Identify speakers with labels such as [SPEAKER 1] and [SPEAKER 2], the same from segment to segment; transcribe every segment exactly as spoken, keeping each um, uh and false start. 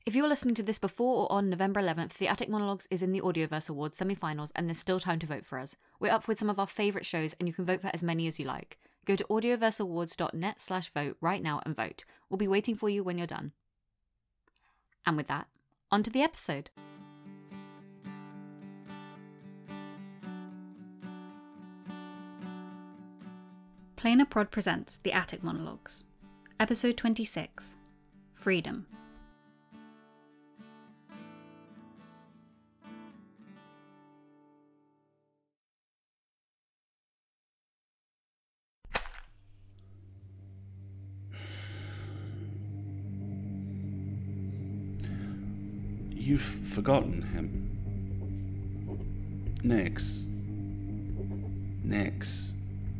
[SPEAKER 1] If you're listening to this before or on November eleventh, The Attic Monologues is in the Audioverse Awards semi-finals and there's still time to vote for us. We're up with some of our favourite shows and you can vote for as many as you like. Go to audioverseawards.net slash vote right now and vote. We'll be waiting for you when you're done. And with that, on to the episode. Planar Prod presents The Attic Monologues, Episode twenty-six, Freedom.
[SPEAKER 2] You've forgotten him. Nix. Nix.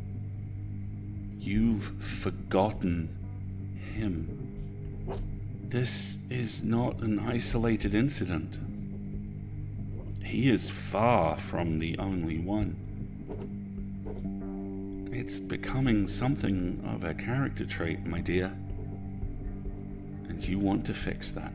[SPEAKER 2] You've forgotten him. This is not an isolated incident. He is far from the only one. It's becoming something of a character trait, my dear. And you want to fix that.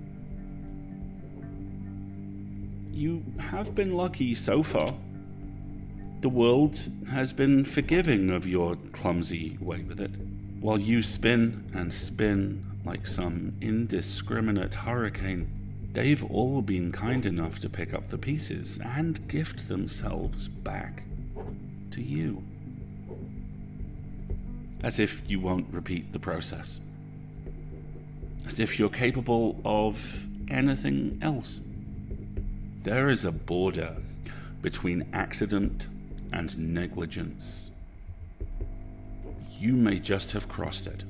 [SPEAKER 2] You have been lucky so far. The world has been forgiving of your clumsy way with it. While you spin and spin like some indiscriminate hurricane, they've all been kind enough to pick up the pieces and gift themselves back to you. As if you won't repeat the process. As if you're capable of anything else. There is a border between accident and negligence. You may just have crossed it.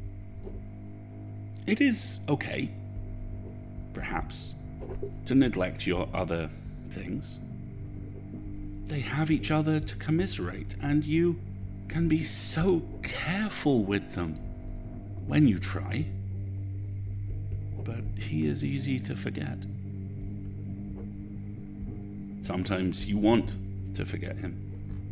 [SPEAKER 2] It is okay, perhaps, to neglect your other things. They have each other to commiserate, and you can be so careful with them when you try. But he is easy to forget. Sometimes you want to forget him.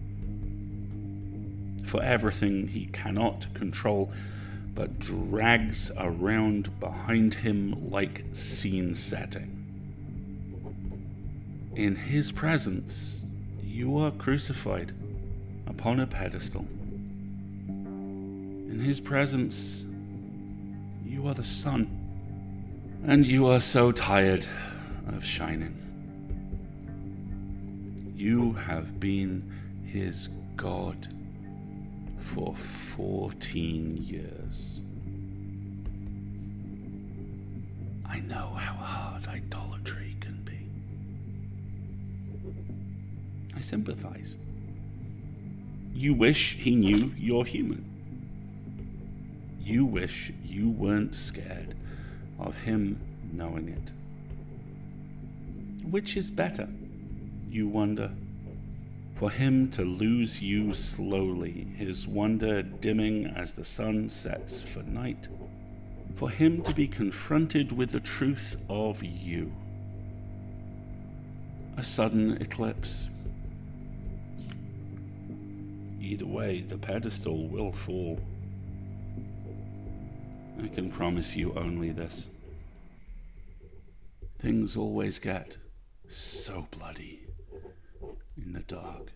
[SPEAKER 2] For everything he cannot control, but drags around behind him like scene setting. In his presence, you are crucified upon a pedestal. In his presence, you are the sun, and you are so tired of shining. You have been his God for fourteen years. I know how hard idolatry can be. I sympathize. You wish he knew you're human. You wish you weren't scared of him knowing it. Which is better? You wonder, for him to lose you slowly, his wonder dimming as the sun sets for night, for him to be confronted with the truth of you. A sudden eclipse. Either way, the pedestal will fall. I can promise you only this. Things always get so bloody in the dark.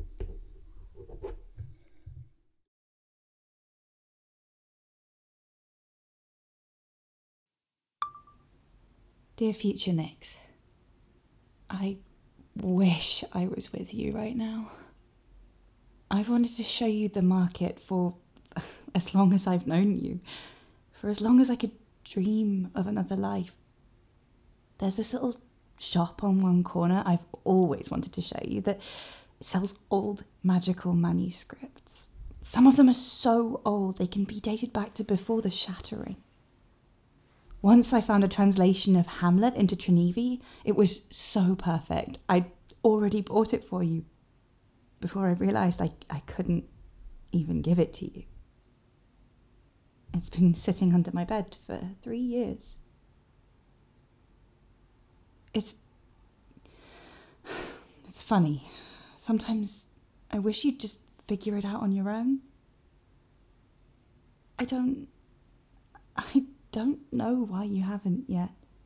[SPEAKER 3] Dear future Nix, I wish I was with you right now. I've wanted to show you the market for as long as I've known you, for as long as I could dream of another life. There's this little shop on one corner I've always wanted to show you that sells old magical manuscripts. Some of them are so old they can be dated back to before the Shattering. Once I found a translation of Hamlet into Trinivy. It was so perfect. I'd already bought it for you before I realised I, I couldn't even give it to you. It's been sitting under my bed for three years. It's... It's funny. Sometimes I wish you'd just figure it out on your own. I don't... I don't know why you haven't yet.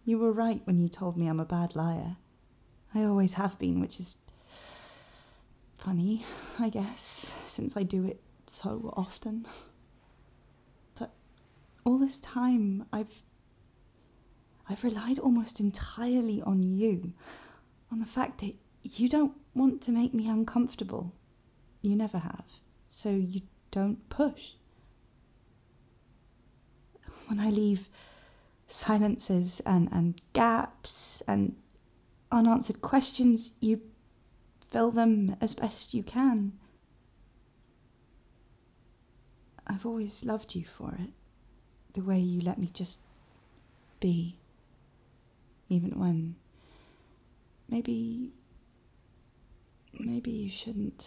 [SPEAKER 3] You were right when you told me I'm a bad liar. I always have been, which is funny, I guess, since I do it so often. But all this time, I've I've relied almost entirely on you, on the fact that you don't want to make me uncomfortable. You never have, so you don't push. When I leave silences and, and gaps and unanswered questions, you fill them as best you can. I've always loved you for it, the way you let me just be, even when maybe, maybe you shouldn't.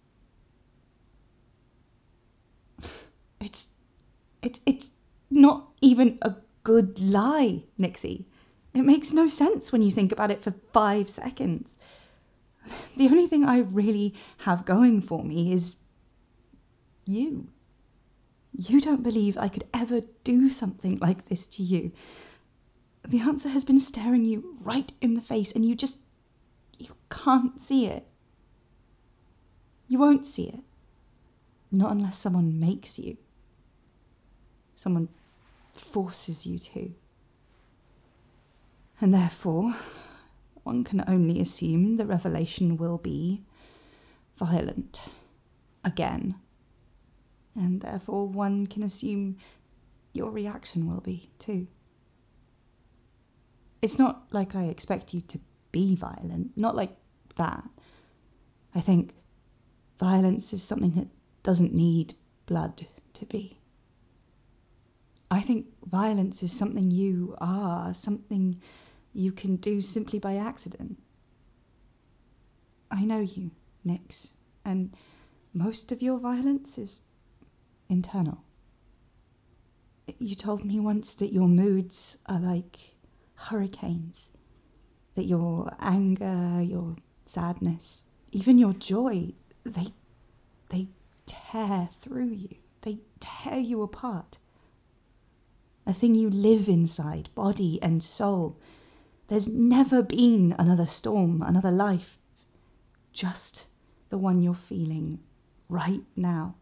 [SPEAKER 3] It's, it's, it's not even a good lie, Nixie. It makes no sense when you think about it for five seconds. The only thing I really have going for me is you. You don't believe I could ever do something like this to you. The answer has been staring you right in the face, and you just, you can't see it. You won't see it. Not unless someone makes you. Someone forces you to. And therefore, one can only assume the revelation will be violent. Again. And therefore one can assume your reaction will be, too. It's not like I expect you to be violent. Not like that. I think violence is something that doesn't need blood to be. I think violence is something you are, something you can do simply by accident. I know you, Nix, and most of your violence is internal. You told me once that your moods are like hurricanes, that your anger, your sadness, even your joy, they, they tear through you. They tear you apart. A thing you live inside, body and soul. There's never been another storm, another life. Just the one you're feeling right now.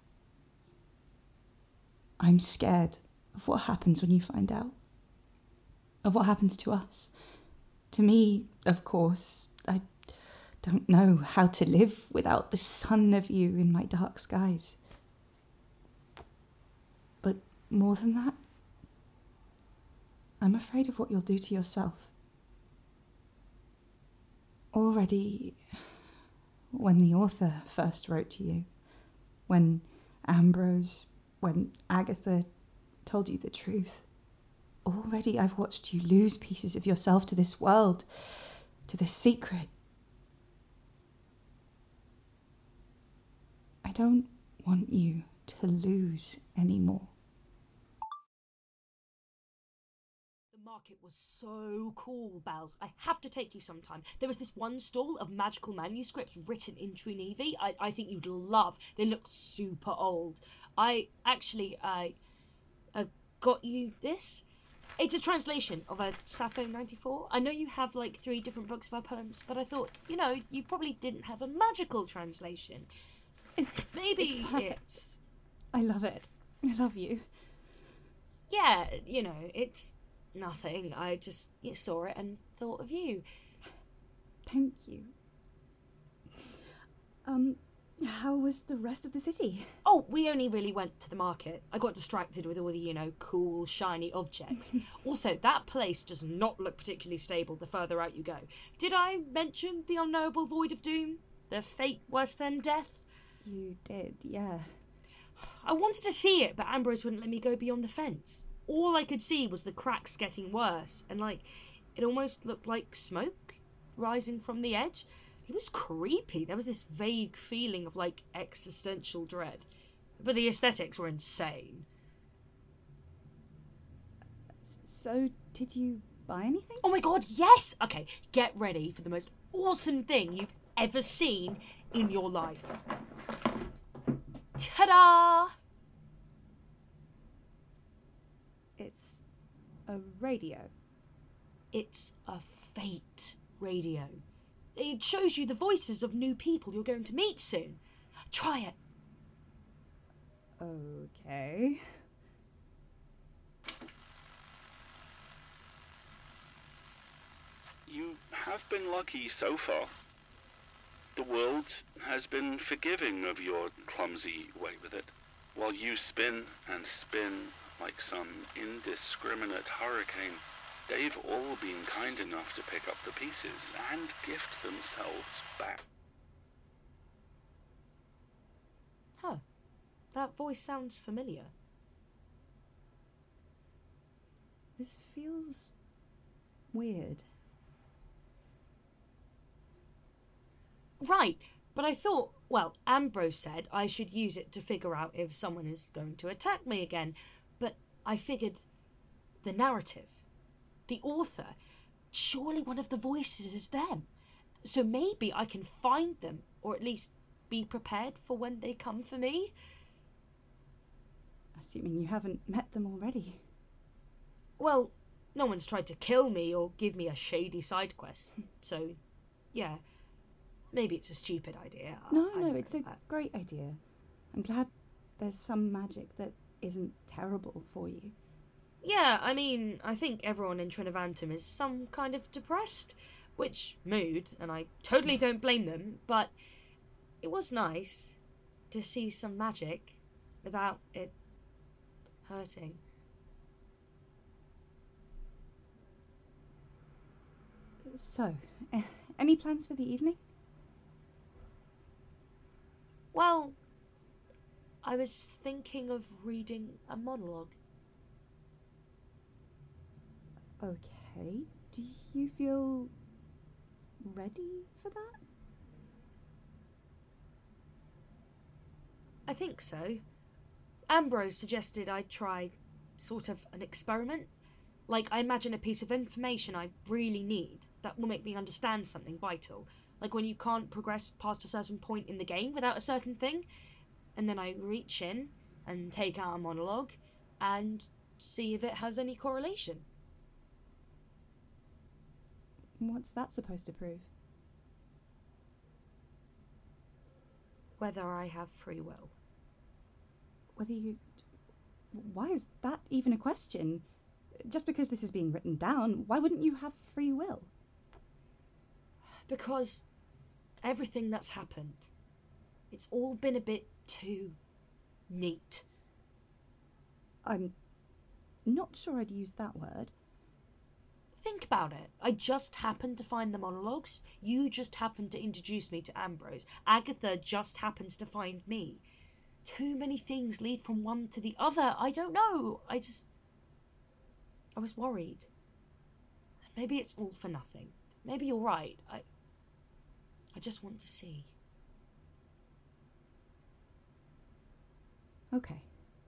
[SPEAKER 3] I'm scared of what happens when you find out. Of what happens to us. To me, of course, I don't know how to live without the sun of you in my dark skies. But more than that, I'm afraid of what you'll do to yourself. Already, when the author first wrote to you, when Ambrose, when Agatha told you the truth, already I've watched you lose pieces of yourself to this world, to this secret. I don't want you to lose anymore.
[SPEAKER 4] Market was so cool, Bells. I have to take you sometime. There was this one stall of magical manuscripts written in Trunevy. I, I think you'd love. They look super old. I actually, I uh, got you this. It's a translation of a Sappho ninety-four. I know you have like three different books of her poems, but I thought, you know, you probably didn't have a magical translation. Maybe
[SPEAKER 3] it's,
[SPEAKER 4] it's...
[SPEAKER 3] I love it. I love you.
[SPEAKER 4] Yeah, you know, it's... nothing. I just you know, saw it and thought of you.
[SPEAKER 3] Thank you. Um, how was the rest of the city?
[SPEAKER 4] Oh, we only really went to the market. I got distracted with all the, you know, cool, shiny objects. Also, that place does not look particularly stable the further out you go. Did I mention the unknowable void of doom? The fate worse than death?
[SPEAKER 3] You did, yeah.
[SPEAKER 4] I wanted to see it, but Ambrose wouldn't let me go beyond the fence. All I could see was the cracks getting worse, and like, it almost looked like smoke rising from the edge. It was creepy. There was this vague feeling of like existential dread. But the aesthetics were insane.
[SPEAKER 3] So, did you buy anything?
[SPEAKER 4] Oh my god, yes! Okay, get ready for the most awesome thing you've ever seen in your life. Ta-da!
[SPEAKER 3] It's a radio.
[SPEAKER 4] It's a fate radio. It shows you the voices of new people you're going to meet soon. Try it.
[SPEAKER 3] Okay.
[SPEAKER 2] You have been lucky so far. The world has been forgiving of your clumsy way with it, while you spin and spin like some indiscriminate hurricane. They've all been kind enough to pick up the pieces and gift themselves back.
[SPEAKER 4] Huh. That voice sounds familiar.
[SPEAKER 3] This feels weird.
[SPEAKER 4] Right, but I thought, well, Ambrose said I should use it to figure out if someone is going to attack me again, but I figured the narrative, the author, surely one of the voices is them. So maybe I can find them, or at least be prepared for when they come for me.
[SPEAKER 3] Assuming you haven't met them already.
[SPEAKER 4] Well, no one's tried to kill me or give me a shady side quest, so, yeah. Maybe it's a stupid idea.
[SPEAKER 3] No,
[SPEAKER 4] I
[SPEAKER 3] no, it's a
[SPEAKER 4] that.
[SPEAKER 3] great idea. I'm glad there's some magic that isn't terrible for you.
[SPEAKER 4] Yeah, I mean, I think everyone in Trinovantum is some kind of depressed, which mood, and I totally don't blame them, but it was nice to see some magic without it hurting.
[SPEAKER 3] So, uh, any plans for the evening?
[SPEAKER 4] Well, I was thinking of reading a monologue.
[SPEAKER 3] Okay. Do you feel ready for that?
[SPEAKER 4] I think so. Ambrose suggested I try sort of an experiment. Like, I imagine a piece of information I really need that will make me understand something vital. Like when you can't progress past a certain point in the game without a certain thing. And then I reach in and take out a monologue and see if it has any correlation.
[SPEAKER 3] What's that supposed to prove?
[SPEAKER 4] Whether I have free will.
[SPEAKER 3] Whether you... Why is that even a question? Just because this is being written down, why wouldn't you have free will?
[SPEAKER 4] Because everything that's happened, it's all been a bit too neat.
[SPEAKER 3] I'm not sure I'd use that word.
[SPEAKER 4] Think about it. I just happened to find the monologues. You just happened to introduce me to Ambrose. Agatha just happens to find me. Too many things lead from one to the other. I don't know. I just... I was worried. Maybe it's all for nothing. Maybe you're right. I... I just want to see.
[SPEAKER 3] Okay.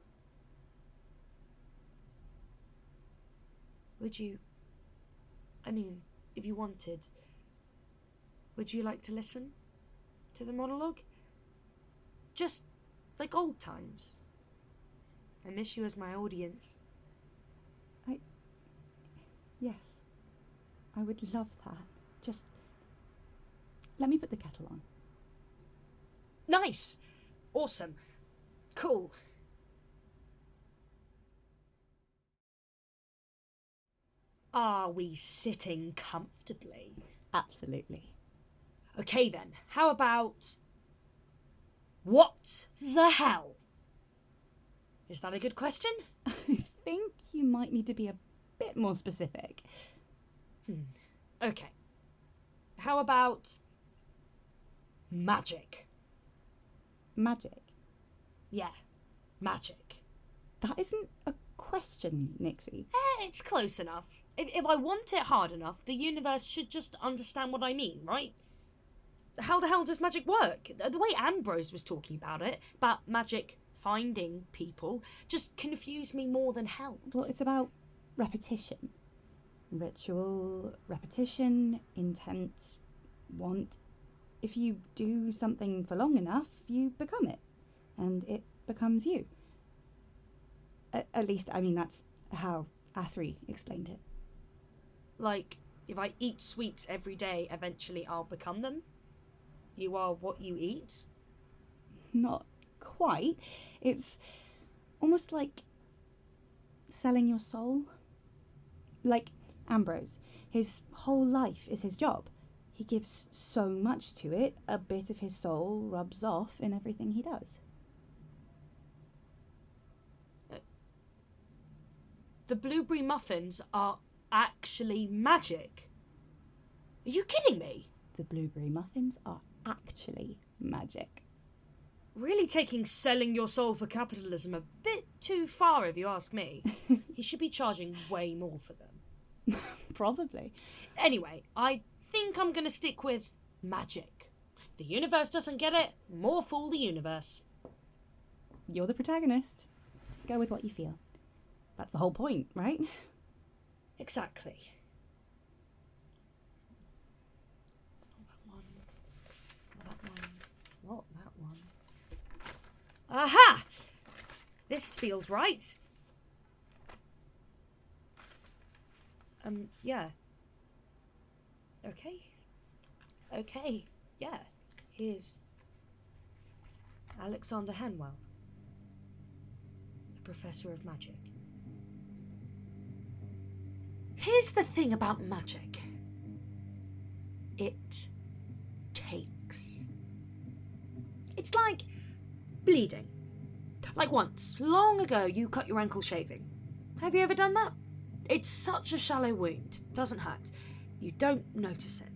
[SPEAKER 4] Would you... I mean, if you wanted, would you like to listen to the monologue? Just like old times. I miss you as my audience.
[SPEAKER 3] I... Yes. I would love that. Just... Let me put the kettle on.
[SPEAKER 4] Nice! Awesome. Cool. Are we sitting comfortably?
[SPEAKER 3] Absolutely.
[SPEAKER 4] Okay then, how about... What the hell? Is that a good question?
[SPEAKER 3] I think you might need to be a bit more specific.
[SPEAKER 4] Hmm. Okay. How about... Magic?
[SPEAKER 3] Magic?
[SPEAKER 4] Yeah, magic.
[SPEAKER 3] That isn't a question, Nixie.
[SPEAKER 4] Eh, it's close enough. If, if I want it hard enough, the universe should just understand what I mean, right? How the hell does magic work? The way Ambrose was talking about it, about magic finding people, just confused me more than helped.
[SPEAKER 3] Well, it's about repetition. Ritual, repetition, intent, want. If you do something for long enough, you become it. And it becomes you. A- at least, I mean, that's how Athri explained it.
[SPEAKER 4] Like, if I eat sweets every day, eventually I'll become them? You are what you eat?
[SPEAKER 3] Not quite. It's almost like selling your soul. Like Ambrose. His whole life is his job. He gives so much to it, a bit of his soul rubs off in everything he does.
[SPEAKER 4] Uh, the blueberry muffins are actually magic. Are you kidding me?
[SPEAKER 3] The blueberry muffins are actually magic.
[SPEAKER 4] Really taking selling your soul for capitalism a bit too far, if you ask me. He should be charging way more for them.
[SPEAKER 3] Probably.
[SPEAKER 4] Anyway, I think I'm going to stick with magic. If the universe doesn't get it, more fool the universe.
[SPEAKER 3] You're the protagonist. Go with what you feel. That's the whole point, right?
[SPEAKER 4] Exactly. Not that one. Not that one. Not that one. Aha! This feels right. Um, yeah. Okay. Okay, yeah. Here's Alexander Hanwell, a professor of magic. Here's the thing about magic. It takes. It's like bleeding. Like once, long ago, you cut your ankle shaving. Have you ever done that? It's such a shallow wound. Doesn't hurt. You don't notice it.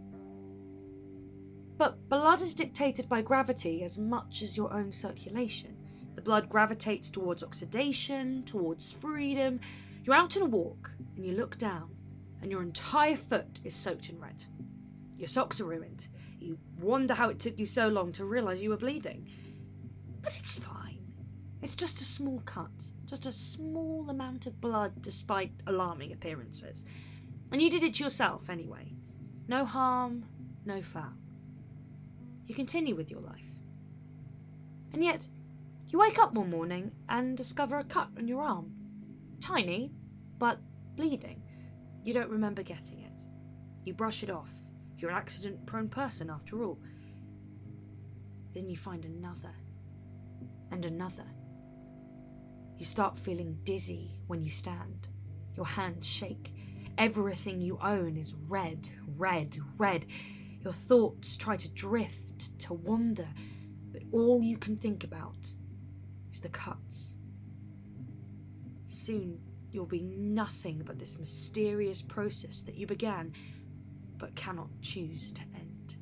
[SPEAKER 4] But blood is dictated by gravity as much as your own circulation. The blood gravitates towards oxidation, towards freedom. You're out on a walk, and you look down, and your entire foot is soaked in red. Your socks are ruined. You wonder how it took you so long to realise you were bleeding. But it's fine. It's just a small cut. Just a small amount of blood despite alarming appearances. And you did it to yourself anyway. No harm, no foul. You continue with your life. And yet, you wake up one morning and discover a cut on your arm. Tiny, but bleeding. You don't remember getting it. You brush it off. You're an accident-prone person after all. Then you find another. And another. You start feeling dizzy when you stand. Your hands shake. Everything you own is red, red, red. Your thoughts try to drift, to wander, but all you can think about is the cuts. Soon you'll be nothing but this mysterious process that you began, but cannot choose to end.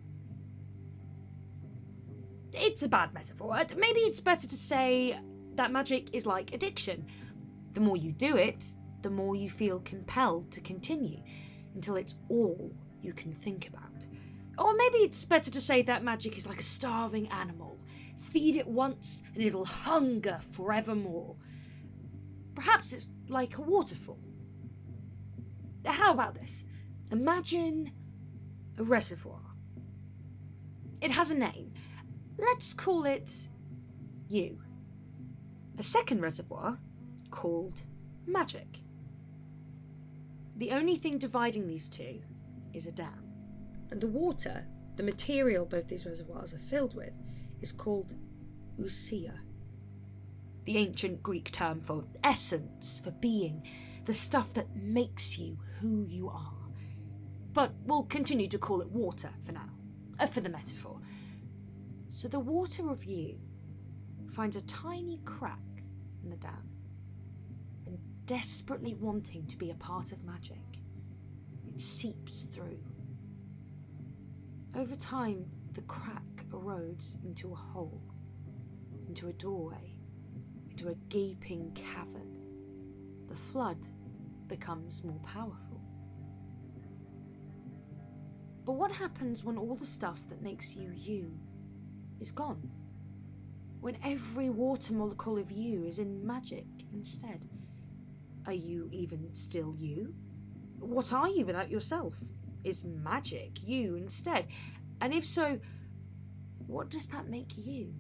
[SPEAKER 4] It's a bad metaphor. Maybe it's better to say that magic is like addiction. The more you do it, the more you feel compelled to continue, until it's all you can think about. Or maybe it's better to say that magic is like a starving animal. Feed it once and it'll hunger forevermore. Perhaps it's like a waterfall. How about this? Imagine a reservoir. It has a name. Let's call it you. A second reservoir called magic. The only thing dividing these two is a dam. And the water, the material both these reservoirs are filled with, is called ousia. The ancient Greek term for essence, for being, the stuff that makes you who you are. But we'll continue to call it water for now, uh, for the metaphor. So the water of you finds a tiny crack in the dam, and desperately wanting to be a part of magic, it seeps through. Over time, the crack erodes into a hole, into a doorway, into a gaping cavern. The flood becomes more powerful. But what happens when all the stuff that makes you you is gone? When every water molecule of you is in magic instead? Are you even still you? What are you without yourself? Is magic you instead? And if so, what does that make you?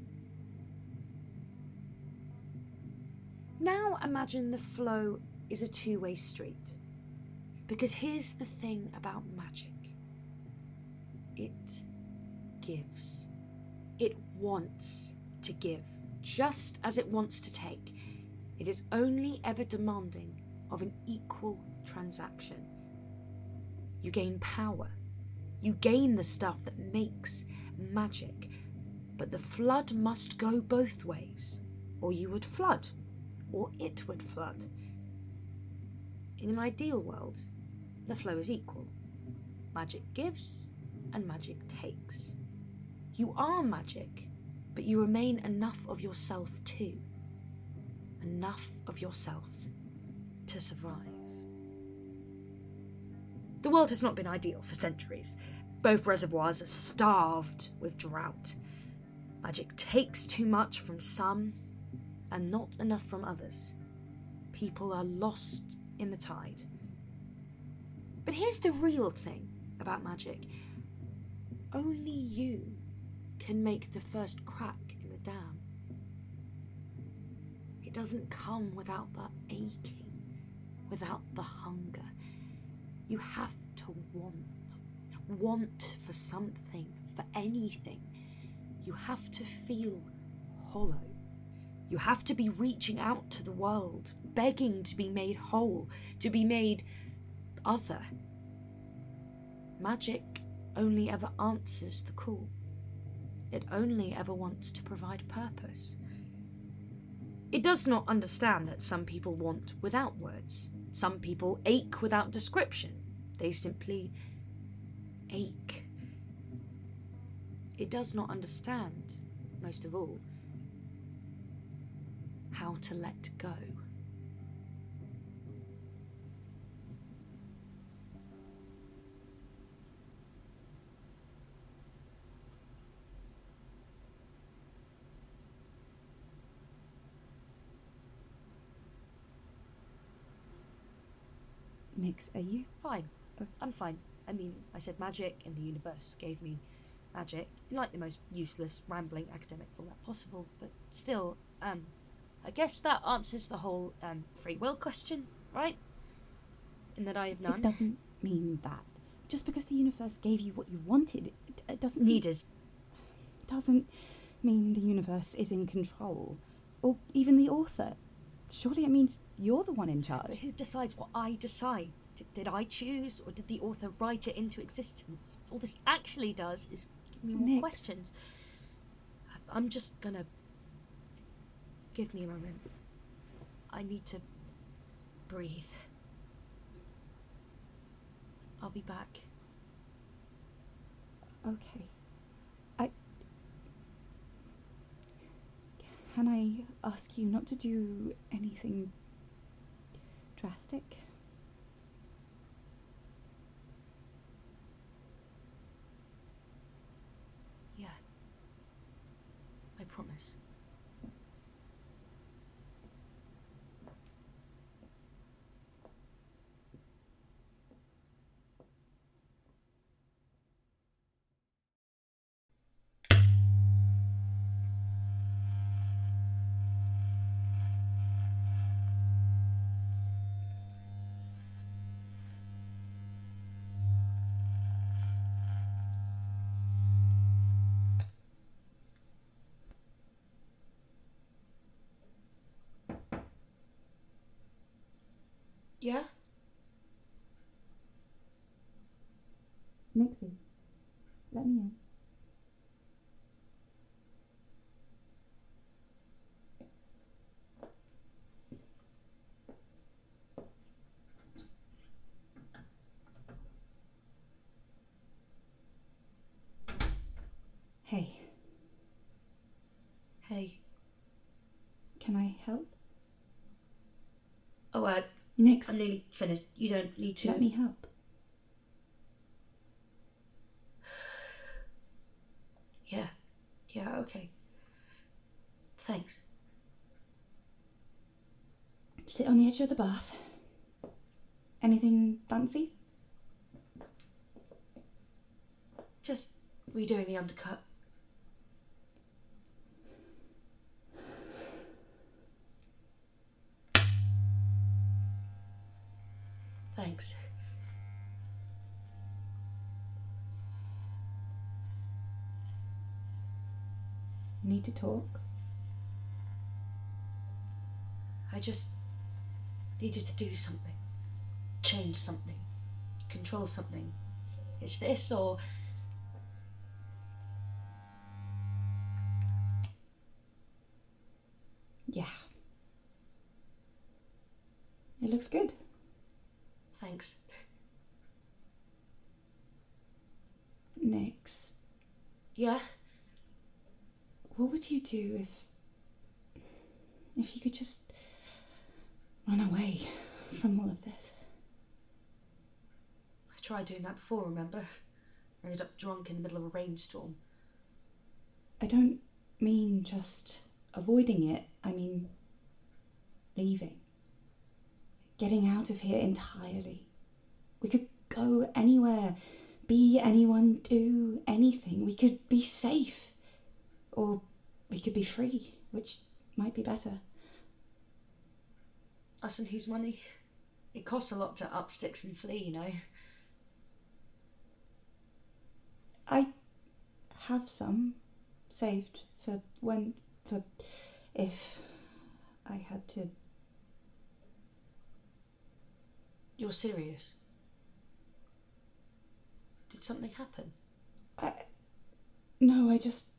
[SPEAKER 4] Now imagine the flow is a two-way street. Because here's the thing about magic. It gives. It wants to give, just as it wants to take. It is only ever demanding of an equal transaction. You gain power. You gain the stuff that makes magic. But the flood must go both ways, or you would flood, or it would flood. In an ideal world, the flow is equal. Magic gives, and magic takes. You are magic, but you remain enough of yourself too. Enough of yourself to survive. The world has not been ideal for centuries. Both reservoirs are starved with drought. Magic takes too much from some and not enough from others. People are lost in the tide. But here's the real thing about magic. Only you can make the first crack in the dam. It doesn't come without the aching, without the hunger. You have to want. Want for something, for anything. You have to feel hollow. You have to be reaching out to the world, begging to be made whole, to be made other. Magic only ever answers the call. It only ever wants to provide purpose. It does not understand that some people want without words. Some people ache without description. They simply ache. It does not understand, most of all, how to let go.
[SPEAKER 3] Nix, are you?
[SPEAKER 4] Fine. I'm fine. I mean, I said magic, and the universe gave me magic in like the most useless, rambling academic format possible, but still, um, I guess that answers the whole um, free will question, right? In that I have none.
[SPEAKER 3] It doesn't mean that. Just because the universe gave you what you wanted, it, it doesn't
[SPEAKER 4] Needed.
[SPEAKER 3] Mean, doesn't mean the universe is in control, or even the author. Surely it means you're the one in
[SPEAKER 4] But
[SPEAKER 3] charge.
[SPEAKER 4] who decides what I decide? Did, did I choose, or did the author write it into existence? All this actually does is give me more
[SPEAKER 3] Nix.
[SPEAKER 4] questions. I- I'm just gonna... Give me a moment. I need to breathe. I'll be back.
[SPEAKER 3] Okay. I... Can I ask you not to do anything drastic?
[SPEAKER 4] Yeah. I promise. Yeah?
[SPEAKER 3] Nixie, let me in. Hey,
[SPEAKER 4] Hey.
[SPEAKER 3] can I help?
[SPEAKER 4] Oh, uh,
[SPEAKER 3] Nix,
[SPEAKER 4] I'm nearly finished. You don't need to...
[SPEAKER 3] let me help.
[SPEAKER 4] Yeah. Yeah, okay. Thanks.
[SPEAKER 3] Sit on the edge of the bath. Anything fancy?
[SPEAKER 4] Just redoing the undercut. Thanks.
[SPEAKER 3] need to talk?
[SPEAKER 4] I just needed to do something. Change something. Control something. Is this or...
[SPEAKER 3] Yeah. It looks good.
[SPEAKER 4] Thanks.
[SPEAKER 3] Nix.
[SPEAKER 4] Yeah?
[SPEAKER 3] What would you do if... if you could just run away from all of this?
[SPEAKER 4] I tried doing that before, remember? I ended up drunk in the middle of a rainstorm.
[SPEAKER 3] I don't mean just avoiding it. I mean leaving. Getting out of here entirely. We could go anywhere, be anyone, do anything. We could be safe. Or we could be free, which might be better.
[SPEAKER 4] Us and whose money? It costs a lot to up sticks and flee, you know.
[SPEAKER 3] I have some saved for when, for if I had to.
[SPEAKER 4] You're serious? Did something happen?
[SPEAKER 3] I, no, I just...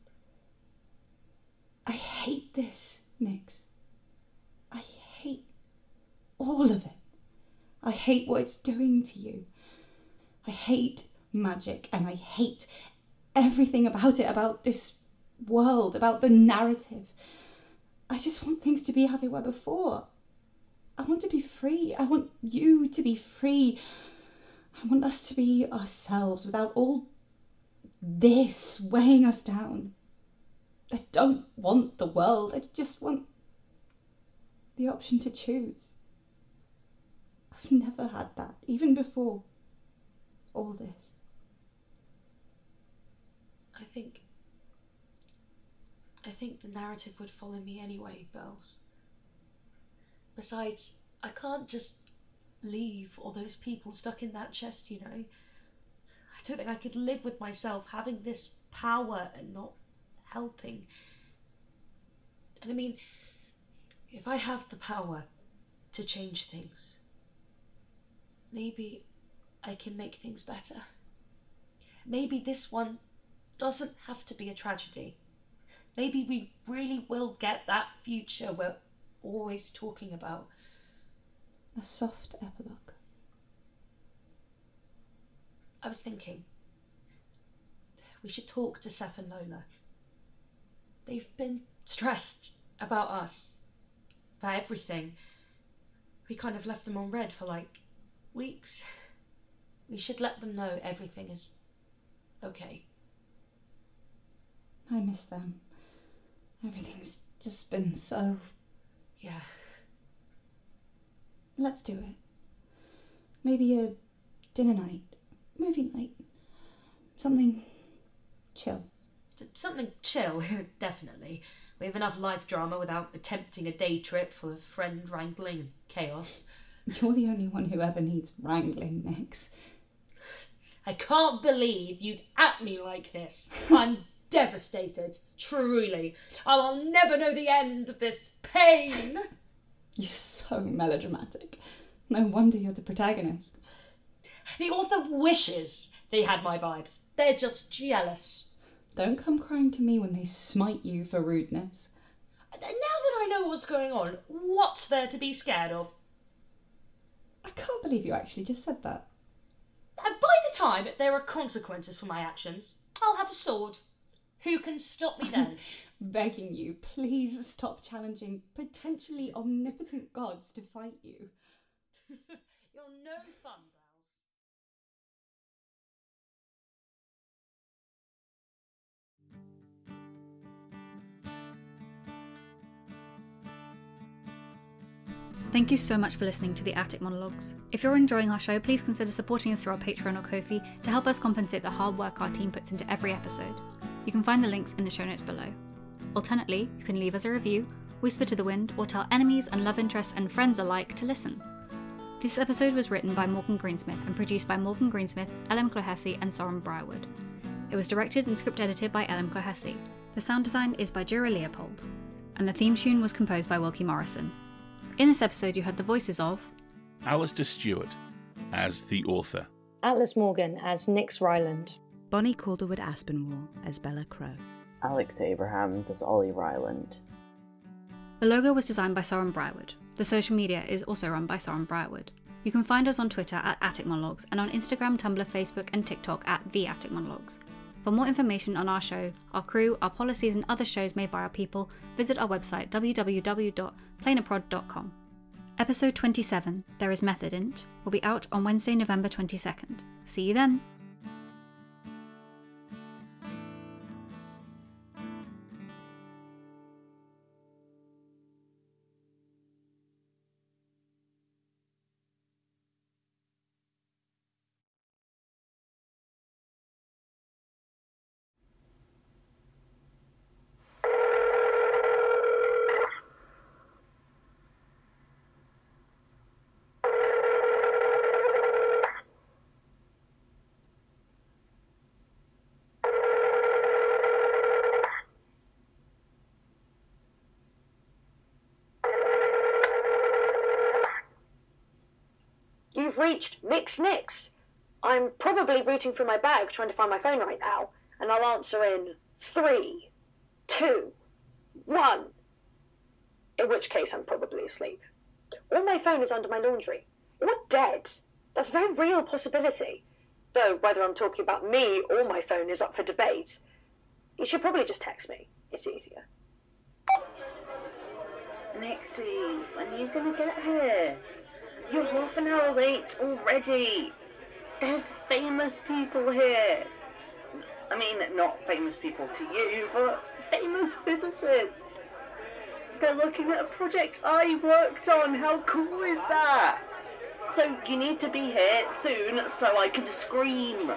[SPEAKER 3] I hate this, Nix. I hate all of it. I hate what it's doing to you. I hate magic, and I hate everything about it, about this world, about the narrative. I just want things to be how they were before. I want to be free. I want you to be free. I want us to be ourselves without all this weighing us down. I don't want the world. I just want the option to choose. I've never had that, even before all this.
[SPEAKER 4] I think... I think the narrative would follow me anyway, Bells. Besides, I can't just leave all those people stuck in that chest, you know. I don't think I could live with myself having this power and not helping. And I mean, if I have the power to change things, maybe I can make things better. Maybe this one doesn't have to be a tragedy. Maybe we really will get that future we're always talking about.
[SPEAKER 3] A soft epilogue.
[SPEAKER 4] I was thinking, we should talk to Seth and Lola. They've been stressed about us, about everything. We kind of left them on red for like weeks. We should let them know everything is okay.
[SPEAKER 3] I miss them. Everything's just been so...
[SPEAKER 4] Yeah.
[SPEAKER 3] Let's do it. Maybe a dinner night, movie night, something chill.
[SPEAKER 4] Something chill, definitely. We have enough life drama without attempting a day trip full of friend wrangling and chaos.
[SPEAKER 3] You're the only one who ever needs wrangling, Nix.
[SPEAKER 4] I can't believe you'd at me like this. I'm devastated, truly. I will never know the end of this pain.
[SPEAKER 3] You're so melodramatic. No wonder you're the protagonist.
[SPEAKER 4] The author wishes they had my vibes. They're just jealous.
[SPEAKER 3] Don't come crying to me when they smite you for rudeness.
[SPEAKER 4] Now that I know what's going on, what's there to be scared of?
[SPEAKER 3] I can't believe you actually just said that.
[SPEAKER 4] And by the time there are consequences for my actions, I'll have a sword. Who can stop me then?
[SPEAKER 3] Begging you, please stop challenging potentially omnipotent gods to fight you.
[SPEAKER 4] You're no fun, Bells.
[SPEAKER 1] Thank you so much for listening to the Attic Monologues. If you're enjoying our show, please consider supporting us through our Patreon or Ko-fi to help us compensate the hard work our team puts into every episode. You can find the links in the show notes below. Alternately, you can leave us a review, whisper to the wind, or tell enemies and love interests and friends alike to listen. This episode was written by Morgan Greensmith and produced by Morgan Greensmith, L M Clohessy, and Soren Briarwood. It was directed and script edited by L M Clohessy. The sound design is by Jura Leopold, and the theme tune was composed by Wilkie Morrison. In this episode, you had the voices of
[SPEAKER 2] Alistair Stewart as the author,
[SPEAKER 5] Atlas Morgan as Nix Ryland,
[SPEAKER 6] Bonnie Calderwood Aspinwall as Bella Crow,
[SPEAKER 7] Alex Abrahams as Ollie Ryland.
[SPEAKER 1] The logo was designed by Soren Briarwood. The social media is also run by Soren Briarwood. You can find us on Twitter at Attic Monologues and on Instagram, Tumblr, Facebook and TikTok at The Attic Monologues. For more information on our show, our crew, our policies and other shows made by our people, visit our website w w w dot planerprod dot com. Episode twenty-seven, There is Method In't, will be out on Wednesday, November twenty-second. See you then!
[SPEAKER 5] You've reached Mix Nix. I'm probably rooting through my bag trying to find my phone right now, and I'll answer in three, two, one. In which case I'm probably asleep. Or my phone is under my laundry. Or dead. That's a very real possibility. Though whether I'm talking about me or my phone is up for debate. You should probably just text me. It's easier.
[SPEAKER 8] Nixie, when are you gonna get here? You're half an hour late already. There's famous people here. I mean, not famous people to you, but famous physicists. They're looking at a project I worked on. How cool is that? So you need to be here soon so I can scream.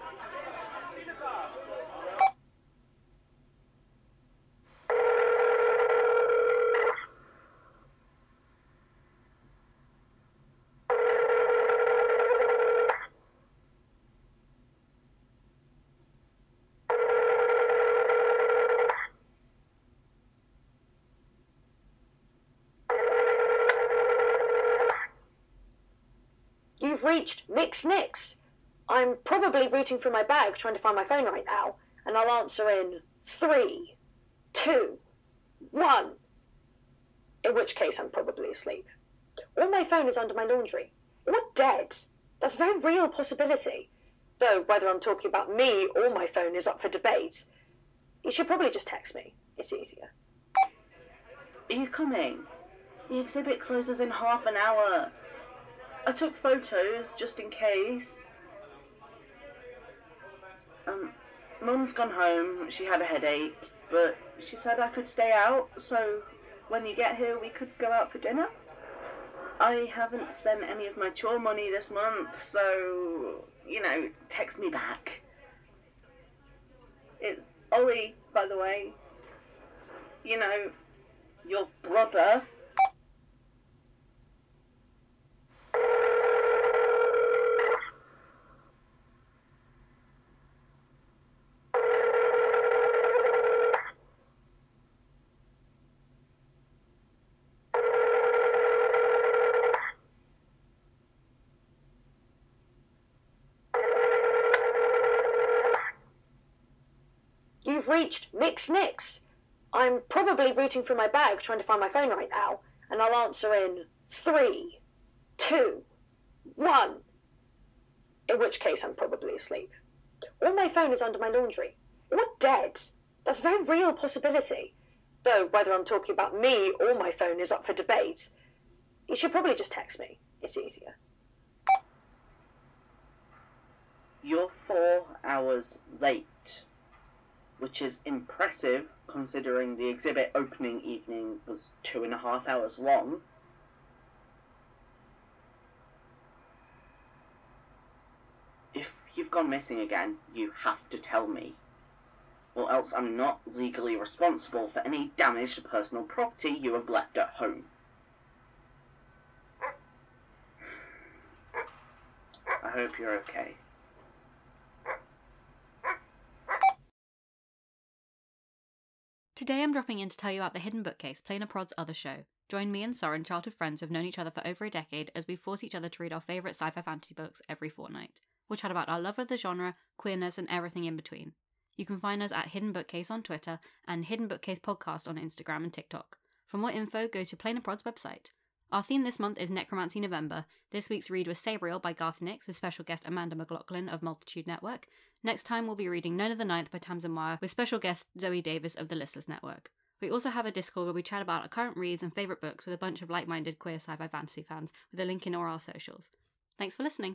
[SPEAKER 5] You've reached Mix Nix. I'm probably rooting through my bag trying to find my phone right now, and I'll answer in three, two, one. In which case I'm probably asleep. Or my phone is under my laundry. Or dead. That's a very real possibility. Though whether I'm talking about me or my phone is up for debate. You should probably just text me. It's easier.
[SPEAKER 8] Are you coming? The exhibit closes in half an hour. I took photos just in case. Um, Mum's gone home. She had a headache, but she said I could stay out, so when you get here we could go out for dinner. I haven't spent any of my chore money this month, so, you know, text me back. It's Ollie, by the way. You know, your brother.
[SPEAKER 5] You've reached Mix Nix. I'm probably rooting through my bag trying to find my phone right now, and I'll answer in three, two, one. In which case I'm probably asleep. Or my phone is under my laundry. Or dead. That's a very real possibility. Though whether I'm talking about me or my phone is up for debate. You should probably just text me. It's easier.
[SPEAKER 8] You're four hours late, which is impressive considering the exhibit opening evening was two and a half hours long. If you've gone missing again, you have to tell me, or else I'm not legally responsible for any damage to personal property you have left at home. I hope you're okay.
[SPEAKER 1] Today I'm dropping in to tell you about the Hidden Bookcase, Plain a Prod's other show. Join me and Soren, childhood friends who've known each other for over a decade, as we force each other to read our favourite sci-fi fantasy books every fortnight. We'll chat about our love of the genre, queerness, and everything in between. You can find us at Hidden Bookcase on Twitter and Hidden Bookcase Podcast on Instagram and TikTok. For more info, go to Plain a Prod's website. Our theme this month is Necromancy November. This week's read was Sabriel by Garth Nix with special guest Amanda McLaughlin of Multitude Network. Next time we'll be reading None of the Ninth by Tamsin Wire with special guest Zoe Davis of the Listless Network. We also have a Discord where we chat about our current reads and favourite books with a bunch of like-minded queer sci-fi fantasy fans, with a link in all our socials. Thanks for listening.